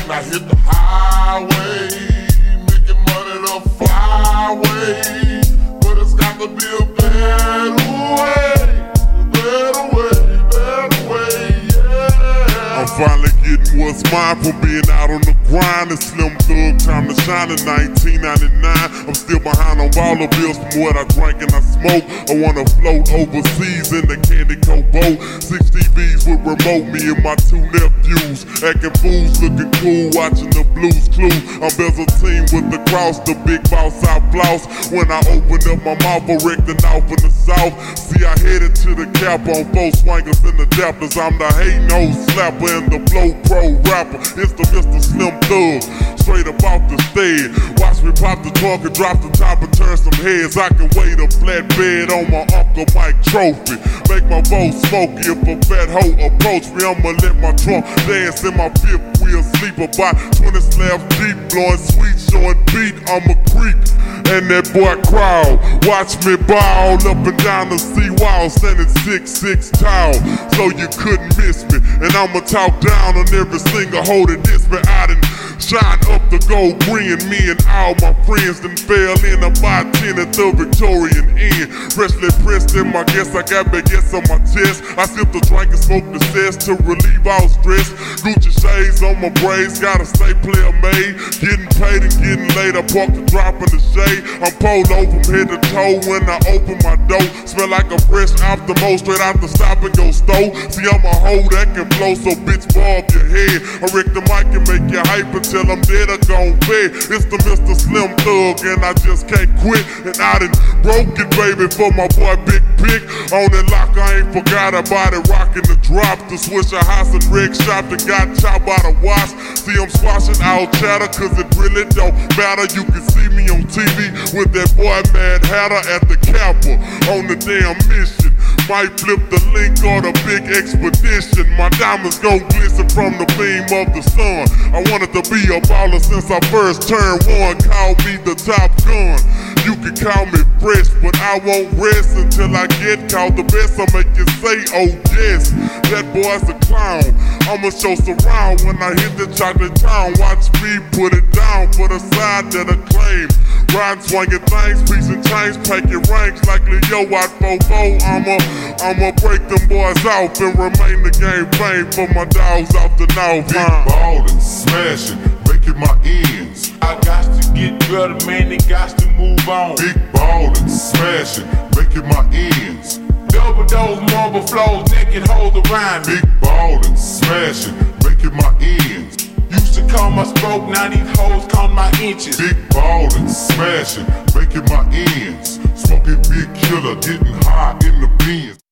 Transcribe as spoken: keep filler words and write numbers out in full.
when I hit the highway, making money the flyway, but it's got to be a better way, better way, better way, yeah. I'm finally getting what's mine from being out on the grind. It's Slim Thug time to shine in nineteen ninety-nine. I'm still behind on dollar bills from what I drank and I smoke. I wanna float overseas in the Candy Coat boat. Six T Vs would remote me and my two nephews, acting fools, looking cool, watching the Blues Clue. I'm bezel team with the cross, the big boss I floss. When I opened up my mouth, I wrecked the north and the south. See, I headed to the cap on four swangers and adapters. I'm the hate no slapper and the flow pro rapper. It's the Mister Slim Thug, straight up off the stead. Watch me pop the trunk and drop the top and turn some heads. I can wait a flatbed on my Uncle Mike trophy. Make my vote smoky. If a fat hoe approach me, I'ma let my trunk dance in my fifth wheel. Sleep about twenty slabs deep, blowing sweet, showing beat. I'm a creep. And that boy crowd, watch me ball up and down the seawall, standing six six tall, so you couldn't miss me. And I'ma talk down on every single hoe that diss me. I done shine up the gold green. Me and all my friends done fell in about ten at the Victorian Inn. Freshly pressed in my guess, I got baguettes on my chest. I sip the drink and smoke the cess to relieve all stress. Gucci shades on my braids, gotta stay player made. Getting paid and getting laid, I park the drop in the shade. I'm polo from head to toe when I open my door. Smell like a fresh Optimo, straight out the stop and go stove. See, I'm a hoe that can blow, so bitch bob your head. I wreck the mic and make you hype until I'm dead or gone bed. It's the Mister Slim Thug and I just can't quit. And I done broke it, baby, for my boy Big Pick. On that lock, I ain't forgot about it, rocking the drop. The Swisher House and Rig Shop that got chopped by the watch. See, I'm squashing out chatter, cause it really don't matter. You can see me on T V with that boy Mad Hatter at the Kappa on the damn mission. Might flip the link or the big expedition. My diamonds gon' glisten from the beam of the sun. I wanted to be a baller since I first turned one. Call me the Top Gun. You can call me fresh, but I won't rest until I get called the best. I'll make you say, oh yes, that boy's a clown. I'ma show surround when I hit the chocolate town. Watch me put it down for the side that I claim. Riding, swinging things, piece and chains, packing ranks like Leo out Fofo. I'ma, I'ma break them boys off and remain the game fame for my dogs off the north. Big ballin', smashing, making my ends. I got to get better, man, they got to move on. Big ballin', smashing, making my ends. Double those marble flows, naked hoes around me. Big ballin', smashing, making my ends. Used to call my spoke, now these hoes call my inches. Big ballin', smashing, making my ends. Smoking big killer, getting high in the bins.